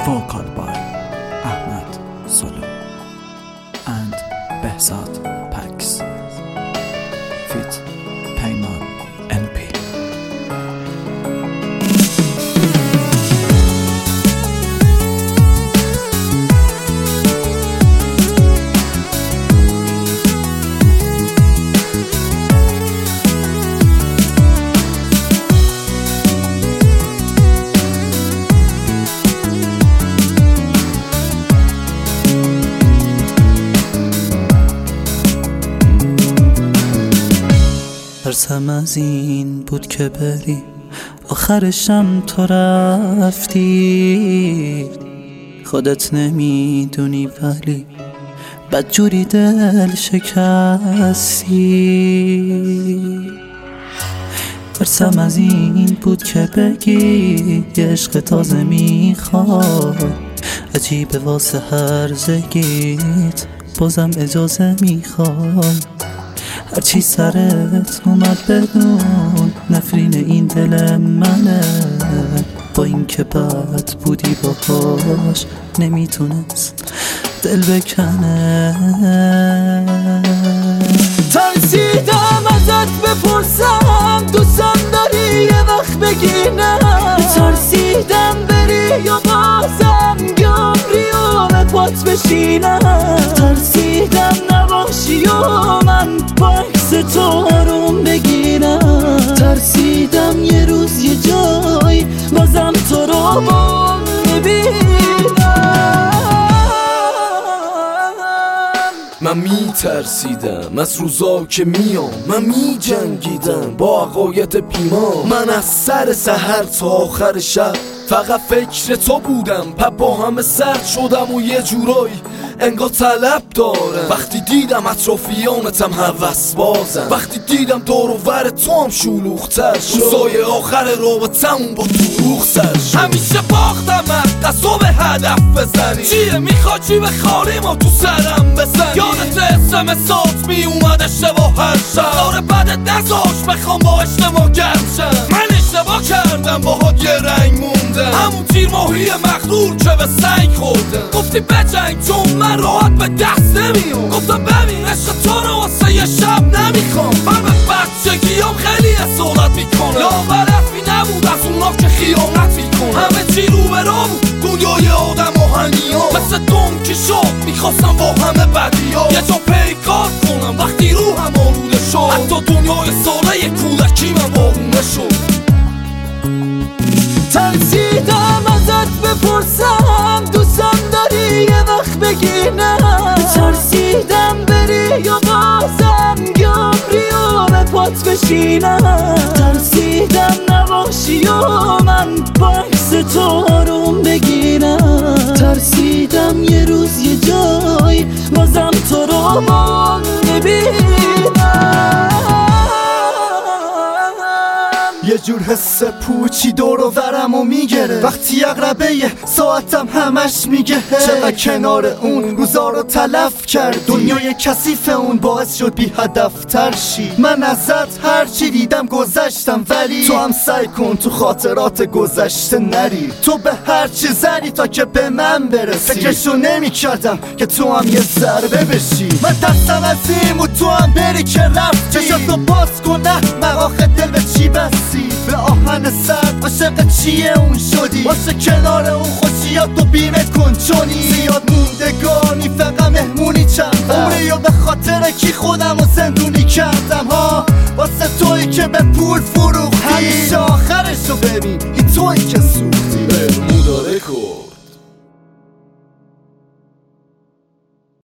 Vocal by Ahmed Solo and Behzad Pax feat. Peyman LP. ترسم از این بود که بری آخرشم تو رفتی، خودت نمیدونی ولی بدجوری دل شکستی. ترسم از این بود که بگی یه عشق تازه میخوای، عجیبه واسه هرزگیت بازم اجازه میخوای. هرچی سرت اومد بدون نفرین این دل منه، با این که بد بودی باهاش نمیتونست دل بکنه. ترسیدم ازت بپرسم دوستم داری یه وقت بگی نه، ترسیدم بری یا بازم گمری و به پات بشینم، ترسیدم نباشی و من با عکس تو آروم بگیرم، ترسیدم یه روز یه جای بازم تو رو ببینم. من میترسیدم از روزا که میام، من میجنگیدم با عقاید پیمان، من از سر سحر تا آخر شب فقط فکر تو بودم، با همه سرد شدم و یه جورایی انگار طلب دارم. وقتی دیدم اطرافیانتم هوس بازم، وقتی دیدم دور و ور تو هم شلوغ‌تر شد، روزای آخر رابطمون با دروغ سر شد. همیشه باختم قصا به هدف بزنی، چیه میخواد چی به خاری ما تو سرم بزنی. یادت اسم سات می اومد اشتباه هر شب، داره بدت نزاش بخوام با اشتباه گرم شم. من اشتباه کردم باهات یه رنگ موندم، همون تیر ماهی مغرور که به سنگ خوردم. گفتی بجنگ چون من راحت به دست نمیام، گفتم ببین عشق تو رو واسه یه شب نمیخوام. من به بچگیام خیلی اصالت میکنم، لاغرفی نبود از اونا که خیانت میکنم. همه چی رو به راه بود دنیای آدم آهنی ها، مثل دم که شد میخواستم با همه بدی ها یه جا پیکار کنم. وقتی روحم آلوده شد حتی دنیای ساله یه کودکی من بارونه شد. ترسیدم ازت بپرسم دوستم داری یه وقت بگی نه، ترسیدم بری یا بازم گمری و به پات بشینم، ترسیدم نباشی و من با عکس تو آروم بگیرم، ترسیدم یه روز یه جای بازم تو رو ببینم. یه جور حس پوچی دور و ورمو میگره، وقتی اقربه ساعتم همش میگه چقدر کنار اون روزا رو تلف کرد، دنیای کثیف اون باعث شد بی هدفتر شی. من ازت هرچی دیدم گذشتم، ولی تو هم سعی کن تو خاطرات گذشته نری. تو به هرچی زنی تا که به من برسی، فکرشو نمی کردم که تو هم یه ضربه بشی. من دستم از این و تو هم بری که رفتی، چشاتو باز کن نه مراخه دل به چی بستی. به آهن سرد عاشق چیه اون شدی، واسه کنار اون خوشیات و بیمه کن چونی. زیاد موندگانی فقط مهمونی چند عمری و به خاطر کی خودم و زندونی کردم ها، واسه تویی که به پول فروختی. همیشه آخرشو ببین این تویی که سود